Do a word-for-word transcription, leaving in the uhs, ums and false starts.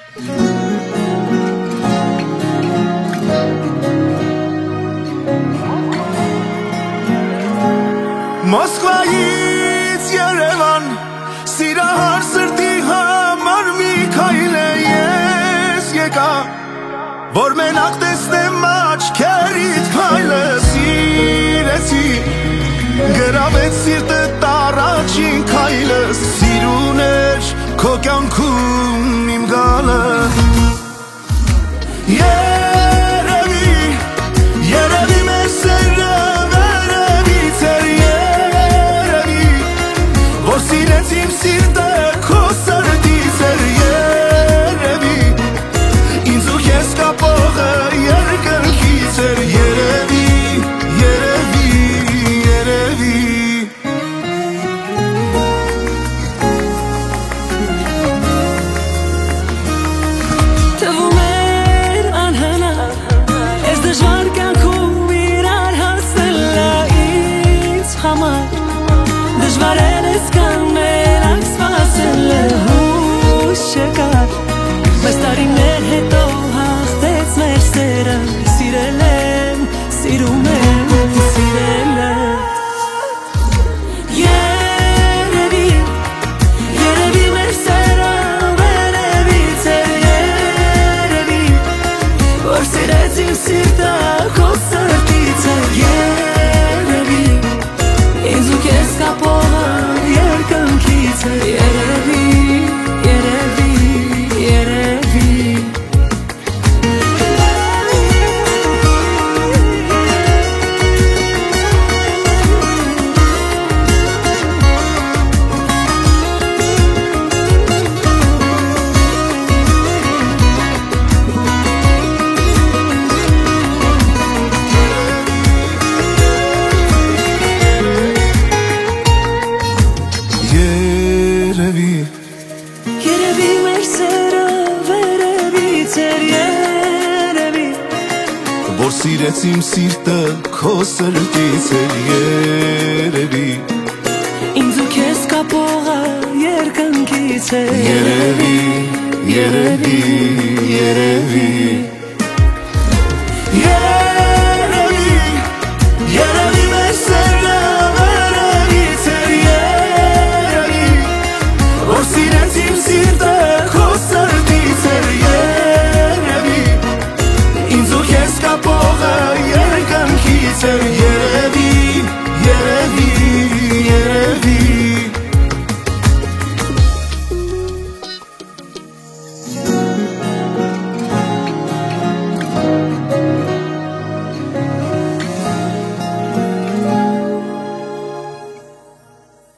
Մոսկվայից Երևան սիրահար սրտի համար մի քայլ է ես եկա, որ մենակ տեսնեմ աչքերիդ քայլը սիրեցի, գրավեց սիրտդ առաջին քայլը, սիրուն էր քո կյանքում իմ գալը։ Երևի, երևի մեր սերը վերևից էր, երևի, որ սիրեցիմ սիրտը քո սրտից էր, երևի, ինձ ու քեզ կապողը երկնքից էր, երևի, երևի, երևի։ Թվում էր անհնար այս դժվար կյանքում իրար հասնելը ինձ համար, դժվար էր այսքան մենակ սպասելը, հույս չկար, բայց տարիներ հետո հաղթեց մեր սերը, սիրել եմ, սիրում եմ, սիրել եմ։ Երևի, երևի մեր սերը վերևից էր, երևի, որ սիրեցիմ սիրտը քո սրտից էր, երևի, ինձ ու քեզ կապողը երկնքից էր, երևի, երևի, երևի։ Երևի, Երևի մեր սերը վերևից էր, երևի, որ սիրեցիմ սիրտը քո սրտից էր, երևի, ինձ ու քեզ կապողը երկնքից էր, երևի, երևի, երևի։